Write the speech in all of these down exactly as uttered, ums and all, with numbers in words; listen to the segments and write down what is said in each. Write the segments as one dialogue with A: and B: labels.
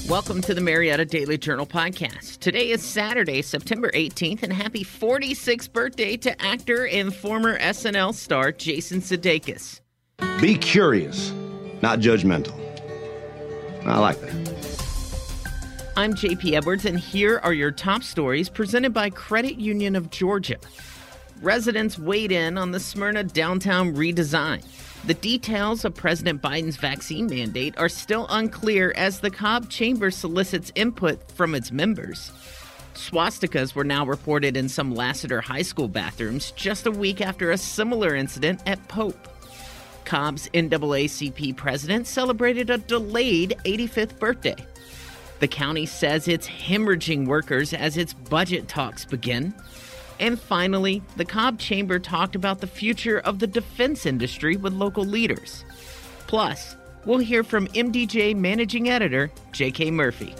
A: Welcome to the Marietta Daily Journal podcast. Today is Saturday, September eighteenth, and happy forty-sixth birthday to actor and former S N L star Jason Sudeikis.
B: Be curious, not judgmental. I like that.
A: I'm J P Edwards, and here are your top stories presented by Credit Union of Georgia. Residents weighed in on the Smyrna downtown redesign. The details of President Biden's vaccine mandate are still unclear as the Cobb Chamber solicits input from its members. Swastikas were now reported in some Lassiter High School bathrooms just a week after a similar incident at Pope. Cobb's N double A C P president celebrated a delayed eighty-fifth birthday. The county says it's hemorrhaging workers as its budget talks begin. And finally, the Cobb Chamber talked about the future of the defense industry with local leaders. Plus, we'll hear from M D J Managing Editor J K Murphy.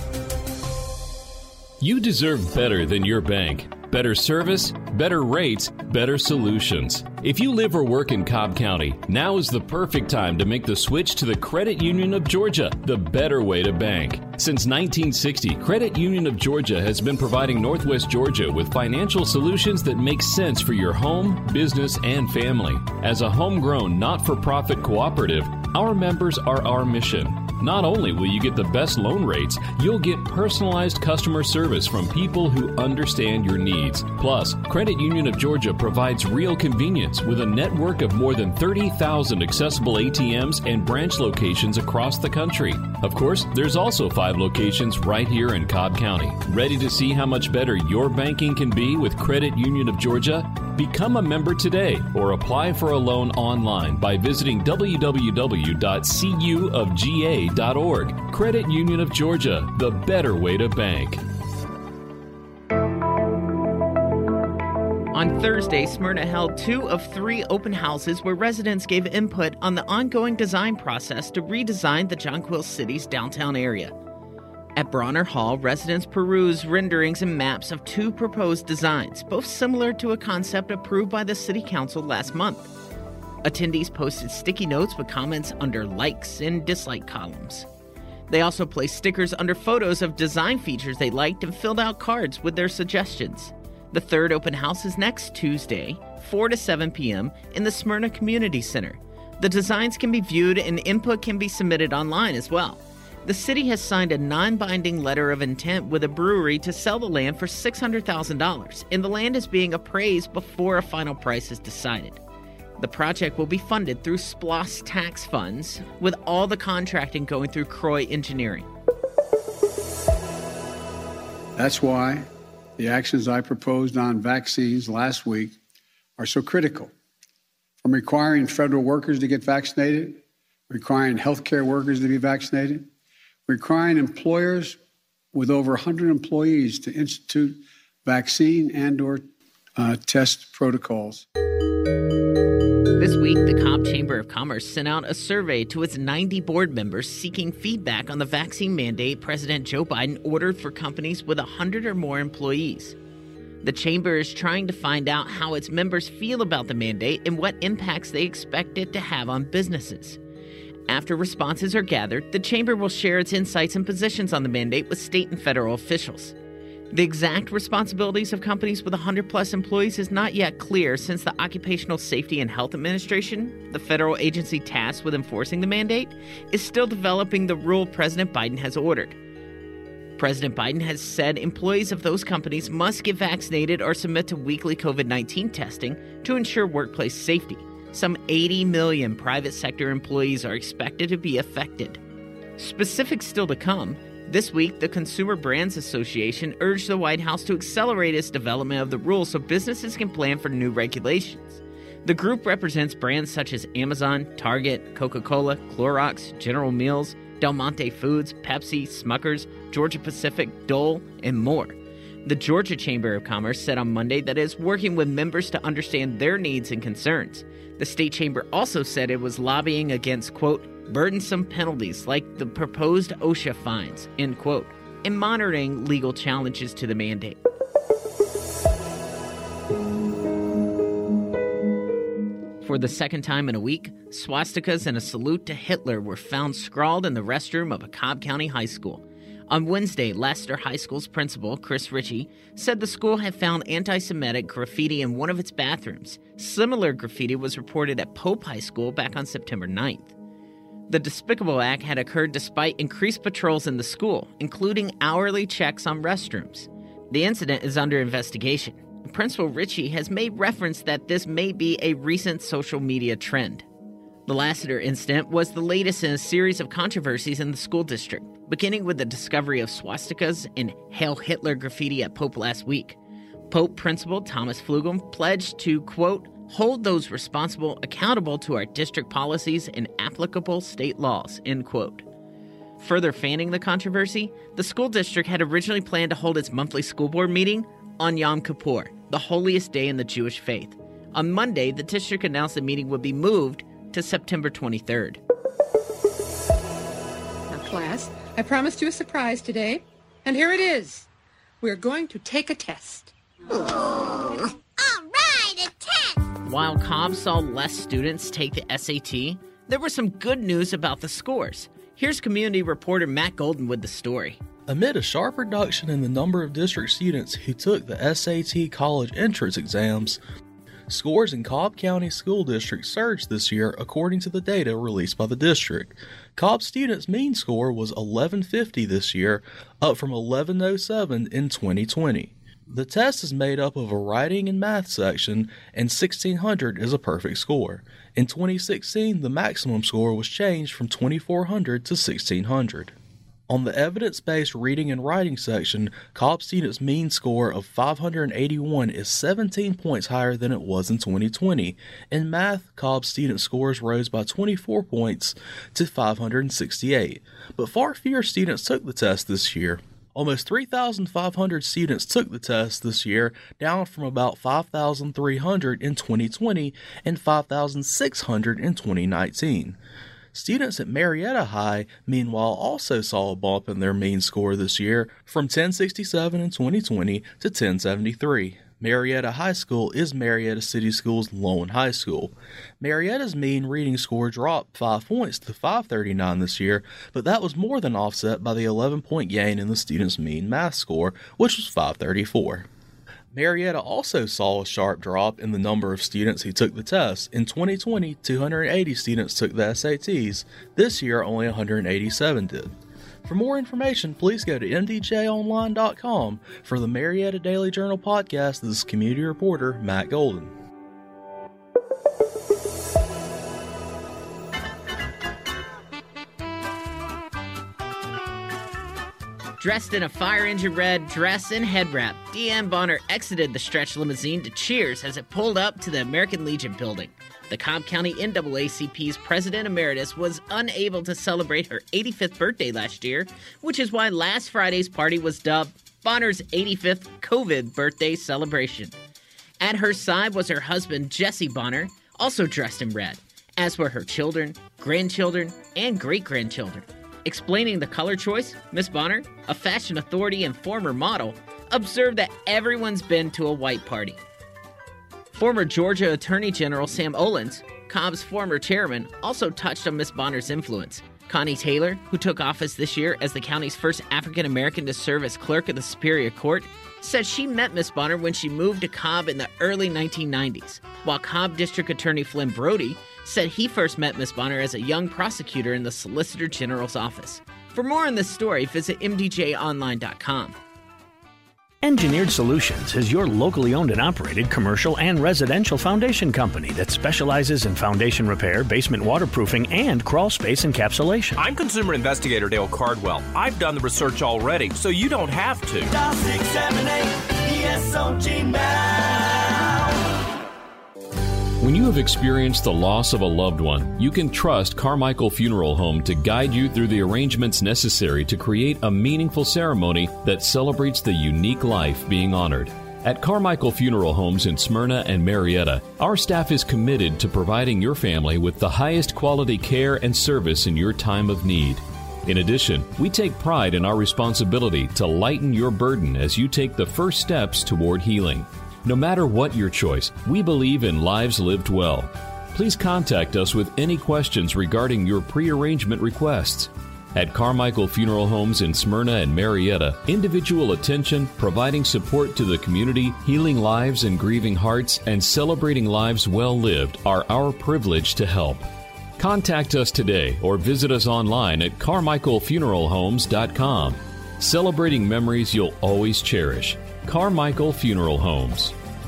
C: You deserve better than your bank. Better service, better rates, better solutions. If you live or work in Cobb County, now is the perfect time to make the switch to the Credit Union of Georgia, the better way to bank. Since nineteen sixty, Credit Union of Georgia has been providing Northwest Georgia with financial solutions that make sense for your home, business, and family. As a homegrown, not-for-profit cooperative, our members are our mission. Not only will you get the best loan rates, you'll get personalized customer service from people who understand your needs. Plus, Credit Union of Georgia provides real convenience with a network of more than thirty thousand accessible A T Ms and branch locations across the country. Of course, there's also five locations right here in Cobb County. Ready to see how much better your banking can be with Credit Union of Georgia? Become a member today or apply for a loan online by visiting w w w dot c u of g a dot org. Credit Union of Georgia, the better way to bank.
A: On Thursday, Smyrna held two of three open houses where residents gave input on the ongoing design process to redesign the Jonquil City's downtown area. At Bronner Hall, residents perused renderings and maps of two proposed designs, both similar to a concept approved by the City Council last month. Attendees posted sticky notes with comments under likes and dislike columns. They also placed stickers under photos of design features they liked and filled out cards with their suggestions. The third open house is next Tuesday, four to seven p.m. in the Smyrna Community Center. The designs can be viewed and input can be submitted online as well. The city has signed a non-binding letter of intent with a brewery to sell the land for six hundred thousand dollars, and the land is being appraised before a final price is decided. The project will be funded through S P L O S tax funds, with all the contracting going through Croy Engineering.
D: That's why the actions I proposed on vaccines last week are so critical. From requiring federal workers to get vaccinated, requiring healthcare workers to be vaccinated, requiring employers with over one hundred employees to institute vaccine and or uh, test protocols.
A: This week, the Cobb Chamber of Commerce sent out a survey to its ninety board members seeking feedback on the vaccine mandate President Joe Biden ordered for companies with one hundred or more employees. The chamber is trying to find out how its members feel about the mandate and what impacts they expect it to have on businesses. After responses are gathered, the chamber will share its insights and positions on the mandate with state and federal officials. The exact responsibilities of companies with one hundred plus employees is not yet clear since the Occupational Safety and Health Administration, the federal agency tasked with enforcing the mandate, is still developing the rule President Biden has ordered. President Biden has said employees of those companies must get vaccinated or submit to weekly covid nineteen testing to ensure workplace safety. Some eighty million private sector employees are expected to be affected. Specifics still to come. This week, the Consumer Brands Association urged the White House to accelerate its development of the rules so businesses can plan for new regulations. The group represents brands such as Amazon, Target, Coca-Cola, Clorox, General Mills, Del Monte Foods, Pepsi, Smuckers, Georgia Pacific, Dole, and more. The Georgia Chamber of Commerce said on Monday that it is working with members to understand their needs and concerns. The state chamber also said it was lobbying against, quote, burdensome penalties like the proposed OSHA fines, end quote, and monitoring legal challenges to the mandate. For the second time in a week, swastikas and a salute to Hitler were found scrawled in the restroom of a Cobb County high school. On Wednesday, Leicester High School's principal, Chris Ritchie, said the school had found anti-Semitic graffiti in one of its bathrooms. Similar graffiti was reported at Pope High School back on September ninth. The despicable act had occurred despite increased patrols in the school, including hourly checks on restrooms. The incident is under investigation. Principal Ritchie has made reference that this may be a recent social media trend. The Lassiter incident was the latest in a series of controversies in the school district, beginning with the discovery of swastikas and Hail Hitler graffiti at Pope last week. Pope Principal Thomas Flugel pledged to, quote, hold those responsible accountable to our district policies and applicable state laws, end quote. Further fanning the controversy, the school district had originally planned to hold its monthly school board meeting on Yom Kippur, the holiest day in the Jewish faith. On Monday, the district announced the meeting would be moved to September twenty-third.
E: Now, class, I promised you a surprise today, and here it is. We're going to take a test.
F: All right, a test!
A: While Cobb saw less students take the S A T, there was some good news about the scores. Here's community reporter Matt Golden with the story.
G: Amid a sharp reduction in the number of district students who took the S A T college entrance exams, scores in Cobb County School District surged this year according to the data released by the district. Cobb students' mean score was eleven fifty this year, up from eleven oh seven in twenty twenty. The test is made up of a writing and math section, and sixteen hundred is a perfect score. In twenty sixteen, the maximum score was changed from twenty-four hundred to sixteen hundred. On the evidence-based reading and writing section, Cobb students' mean score of five hundred eighty-one is seventeen points higher than it was in twenty twenty. In math, Cobb student scores rose by twenty-four points to five hundred sixty-eight, but far fewer students took the test this year. Almost three thousand five hundred students took the test this year, down from about five thousand three hundred in twenty twenty and five thousand six hundred in twenty nineteen. Students at Marietta High, meanwhile, also saw a bump in their mean score this year from ten sixty-seven in twenty twenty to ten seventy-three. Marietta High School is Marietta City Schools' lone high school. Marietta's mean reading score dropped five points to five thirty-nine this year, but that was more than offset by the eleven-point gain in the students' mean math score, which was five thirty-four. Marietta also saw a sharp drop in the number of students who took the test. In twenty twenty, two hundred eighty students took the S A Ts. This year, only one hundred eighty-seven did. For more information, please go to m d j online dot com. For the Marietta Daily Journal podcast, this is community reporter Matt Golden.
A: Dressed in a fire engine red dress and head wrap, Deanne Bonner exited the stretch limousine to cheers as it pulled up to the American Legion building. The Cobb County N double A C P's president emeritus was unable to celebrate her eighty-fifth birthday last year, which is why last Friday's party was dubbed Bonner's eighty-fifth COVID birthday celebration. At her side was her husband, Jesse Bonner, also dressed in red, as were her children, grandchildren, and great-grandchildren. Explaining the color choice, Miss Bonner, a fashion authority and former model, observed that everyone's been to a white party. Former Georgia Attorney General Sam Olens, Cobb's former chairman, also touched on Miss Bonner's influence. Connie Taylor, who took office this year as the county's first African-American to serve as clerk of the Superior Court, said she met Miss Bonner when she moved to Cobb in the early nineteen nineties, while Cobb District Attorney Flynn Brody said he first met Miss Bonner as a young prosecutor in the Solicitor General's office. For more on this story, visit m d j online dot com.
H: Engineered Solutions is your locally owned and operated commercial and residential foundation company that specializes in foundation repair, basement waterproofing, and crawl space encapsulation.
I: I'm consumer investigator Dale Cardwell. I've done the research already, so you don't have to.
J: Dial six seven eight E S O G now.
C: When you have experienced the loss of a loved one, you can trust Carmichael Funeral Home to guide you through the arrangements necessary to create a meaningful ceremony that celebrates the unique life being honored. At Carmichael Funeral Homes in Smyrna and Marietta, our staff is committed to providing your family with the highest quality care and service in your time of need. In addition, we take pride in our responsibility to lighten your burden as you take the first steps toward healing. No matter what your choice, we believe in lives lived well. Please contact us with any questions regarding your pre-arrangement requests. At Carmichael Funeral Homes in Smyrna and Marietta, individual attention, providing support to the community, healing lives and grieving hearts, and celebrating lives well lived are our privilege to help. Contact us today or visit us online at carmichael funeral homes dot com. Celebrating memories you'll always cherish. Carmichael Funeral Homes.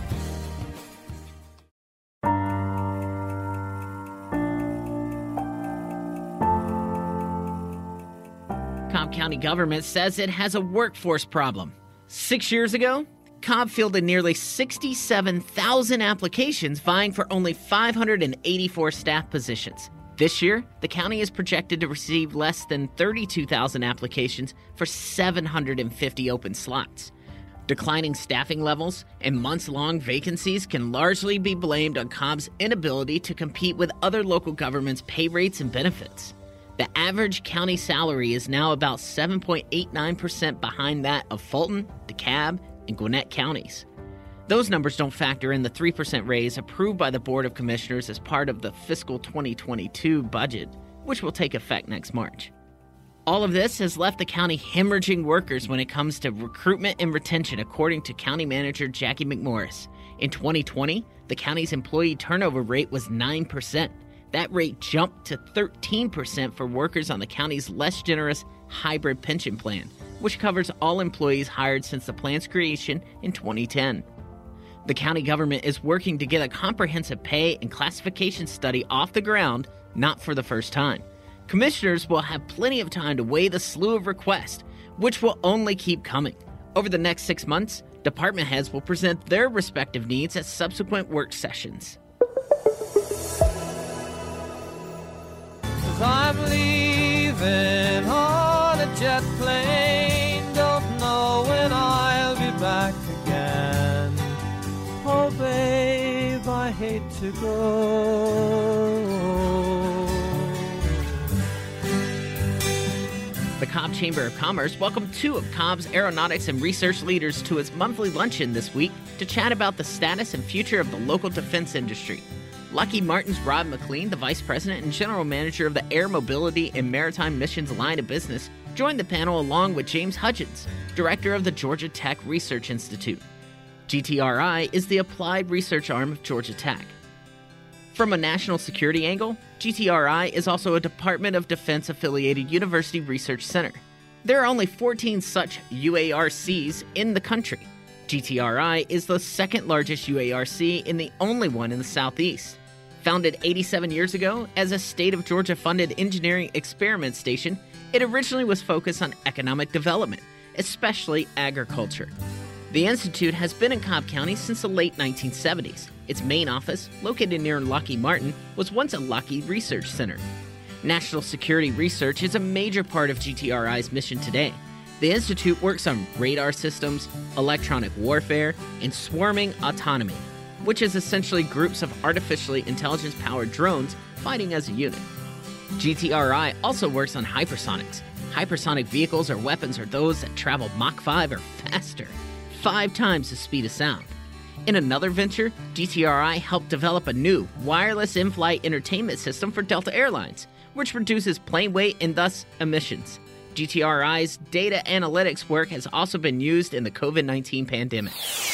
A: Cobb County government says it has a workforce problem. Six years ago, Cobb fielded nearly sixty-seven thousand applications vying for only five hundred eighty-four staff positions. This year, the county is projected to receive less than thirty-two thousand applications for seven hundred fifty open slots. Declining staffing levels and months-long vacancies can largely be blamed on Cobb's inability to compete with other local governments' pay rates and benefits. The average county salary is now about seven point eight nine percent behind that of Fulton, DeKalb, and Gwinnett counties. Those numbers don't factor in the three percent raise approved by the Board of Commissioners as part of the fiscal twenty twenty-two budget, which will take effect next March. All of this has left the county hemorrhaging workers when it comes to recruitment and retention, according to County Manager Jackie McMorris. In twenty twenty, the county's employee turnover rate was nine percent. That rate jumped to thirteen percent for workers on the county's less generous hybrid pension plan, which covers all employees hired since the plan's creation in twenty ten. The county government is working to get a comprehensive pay and classification study off the ground, not for the first time. Commissioners will have plenty of time to weigh the slew of requests, which will only keep coming. Over the next six months, department heads will present their respective needs at subsequent work sessions.
J: I'm leaving on a jet plane, don't know when I'll be back again. Oh babe, I hate to go.
A: The Cobb Chamber of Commerce welcomed two of Cobb's aeronautics and research leaders to its monthly luncheon this week to chat about the status and future of the local defense industry. Lockheed Martin's Rob McLean, the Vice President and General Manager of the Air Mobility and Maritime Missions line of business, joined the panel along with James Hudgens, Director of the Georgia Tech Research Institute. G T R I is the applied research arm of Georgia Tech. From a national security angle, G T R I is also a Department of Defense-affiliated university research center. There are only fourteen such U A R Cs in the country. G T R I is the second largest U A R C and the only one in the Southeast. Founded eighty-seven years ago as a state of Georgia-funded engineering experiment station, it originally was focused on economic development, especially agriculture. The Institute has been in Cobb County since the late nineteen seventies. Its main office, located near Lockheed Martin, was once a Lockheed Research Center. National security research is a major part of G T R I's mission today. The Institute works on radar systems, electronic warfare, and swarming autonomy, which is essentially groups of artificially intelligence-powered drones fighting as a unit. G T R I also works on hypersonics. Hypersonic vehicles or weapons are those that travel Mach five or faster, five times the speed of sound. In another venture, G T R I helped develop a new wireless in-flight entertainment system for Delta Airlines, which reduces plane weight and thus emissions. G T R I's data analytics work has also been used in the covid nineteen pandemic.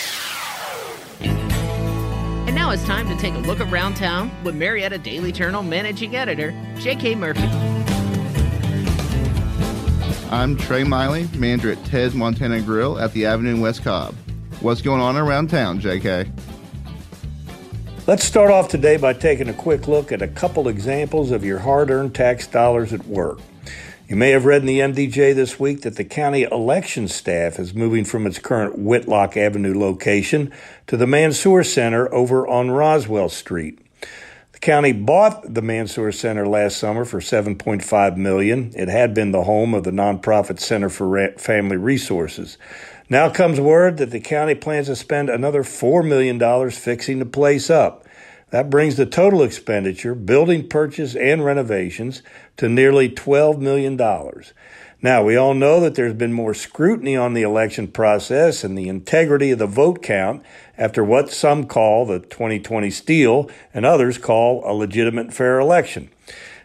A: And now it's time to take a look around town with Marietta Daily Journal Managing Editor, J K Murphy.
K: I'm Trey Miley, manager at Ted's Montana Grill at the Avenue in West Cobb. What's going on around town, J K?
L: Let's start off today by taking a quick look at a couple examples of your hard-earned tax dollars at work. You may have read in the M D J this week that the county election staff is moving from its current Whitlock Avenue location to the Mansour Center over on Roswell Street. The county bought the Mansour Center last summer for seven point five million dollars. It had been the home of the nonprofit Center for Family Resources. Now comes word that the county plans to spend another four million dollars fixing the place up. That brings the total expenditure, building purchase and renovations, to nearly twelve million dollars. Now, we all know that there's been more scrutiny on the election process and the integrity of the vote count after what some call the twenty twenty steal and others call a legitimate and fair election.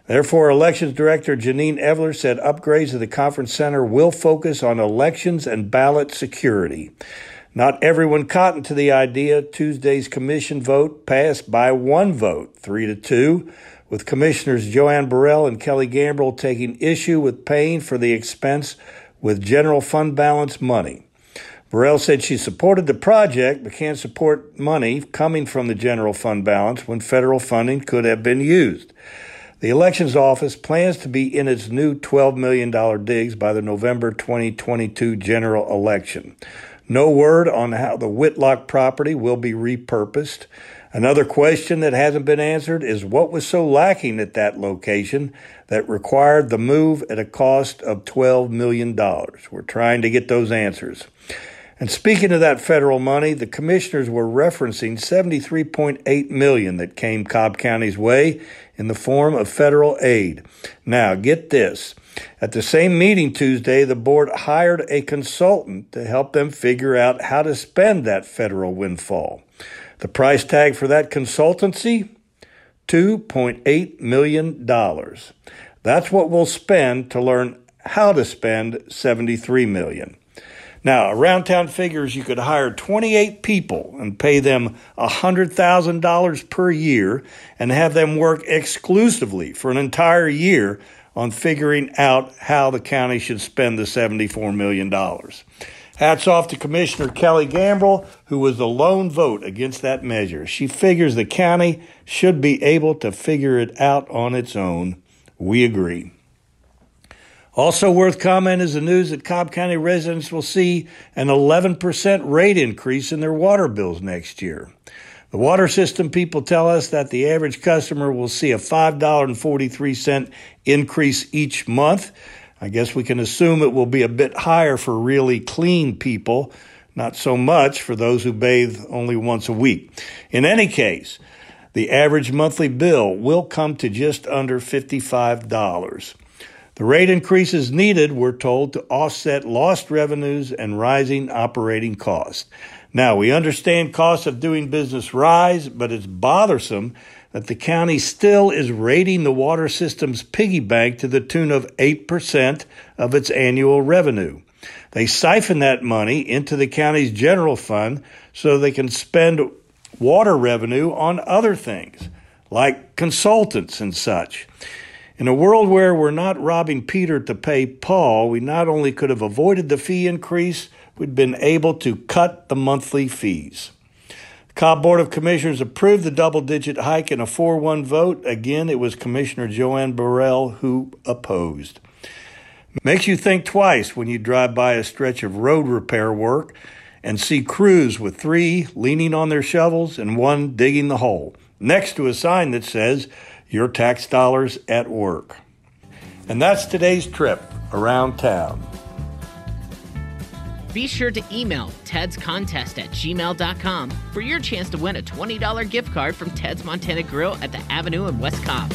L: Therefore, Elections Director Janine Evler said upgrades to the conference center will focus on elections and ballot security. Not everyone cottoned to the idea. Tuesday's commission vote passed by one vote, three to two, with Commissioners Joanne Burrell and Kelly Gambrill taking issue with paying for the expense with general fund balance money. Burrell said she supported the project but can't support money coming from the general fund balance when federal funding could have been used. The Elections Office plans to be in its new twelve million dollars digs by the November twenty twenty-two general election. No word on how the Whitlock property will be repurposed. Another question that hasn't been answered is what was so lacking at that location that required the move at a cost of twelve million dollars. We're trying to get those answers. And speaking of that federal money, the commissioners were referencing seventy-three point eight million dollars that came Cobb County's way in the form of federal aid. Now, get this. At the same meeting Tuesday, the board hired a consultant to help them figure out how to spend that federal windfall. The price tag for that consultancy? two point eight million dollars. That's what we'll spend to learn how to spend seventy-three million dollars. Now, around town figures, you could hire twenty-eight people and pay them one hundred thousand dollars per year and have them work exclusively for an entire year on figuring out how the county should spend the seventy-four million dollars. Hats off to Commissioner Kelly Gambrill, who was the lone vote against that measure. She figures the county should be able to figure it out on its own. We agree. Also worth comment is the news that Cobb County residents will see an eleven percent rate increase in their water bills next year. The water system people tell us that the average customer will see a five dollars and forty-three cents increase each month. I guess we can assume it will be a bit higher for really clean people, not so much for those who bathe only once a week. In any case, the average monthly bill will come to just under fifty-five dollars. The rate increases needed, we're told, to offset lost revenues and rising operating costs. Now, we understand costs of doing business rise, but it's bothersome that the county still is raiding the water system's piggy bank to the tune of eight percent of its annual revenue. They siphon that money into the county's general fund so they can spend water revenue on other things, like consultants and such. In a world where we're not robbing Peter to pay Paul, we not only could have avoided the fee increase, we'd been able to cut the monthly fees. The Cobb Board of Commissioners approved the double-digit hike in a four one vote. Again, it was Commissioner Joanne Burrell who opposed. Makes you think twice when you drive by a stretch of road repair work and see crews with three leaning on their shovels and one digging the hole, next to a sign that says, "Your tax dollars at work." And that's today's trip around town.
A: Be sure to email Ted's Contest at gmail dot com for your chance to win a twenty dollars gift card from Ted's Montana Grill at the Avenue in West Cobb.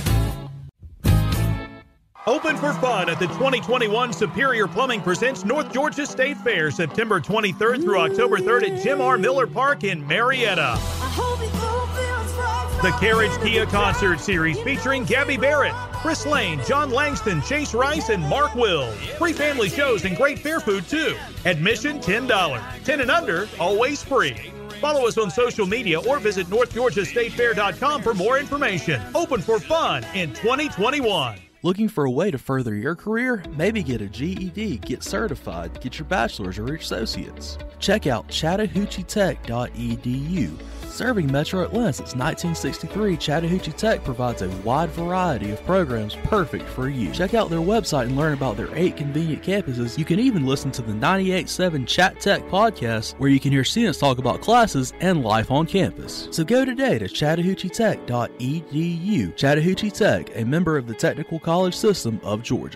M: Open for fun at the twenty twenty-one Superior Plumbing presents North Georgia State Fair, September twenty-third through October third at Jim R. Miller Park in Marietta. The Carriage Kia Concert Series featuring Gabby Barrett, Chris Lane, John Langston, Chase Rice, and Mark Wills. Free family shows and great fair food, too. Admission ten dollars. ten and under, always free. Follow us on social media or visit north georgia state fair dot com for more information. Open for fun in twenty twenty-one.
G: Looking for a way to further your career? Maybe get a G E D, get certified, get your bachelor's or your associate's. Check out chattahoochee tech dot e d u. Serving Metro Atlanta since nineteen sixty-three, Chattahoochee Tech provides a wide variety of programs perfect for you. Check out their website and learn about their eight convenient campuses. You can even listen to the ninety-eight point seven Chat Tech podcast, where you can hear students talk about classes and life on campus. So go today to chattahoochee tech dot e d u. Chattahoochee Tech, a member of the Technical College System of Georgia.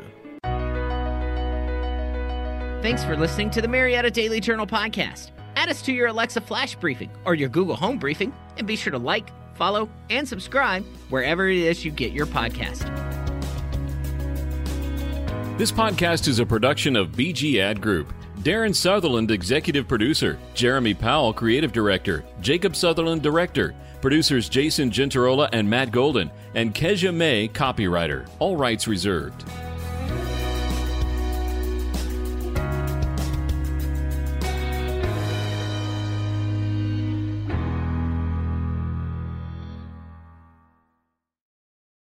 A: Thanks for listening to the Marietta Daily Journal podcast. Add us to your Alexa Flash Briefing or your Google Home Briefing, and be sure to like, follow, and subscribe wherever it is you get your podcast.
C: This podcast is a production of B G Ad Group. Darren Sutherland, executive producer. Jeremy Powell, creative director. Jacob Sutherland, director. Producers Jason Gentarola and Matt Golden. And Kezia May, copywriter. All rights reserved.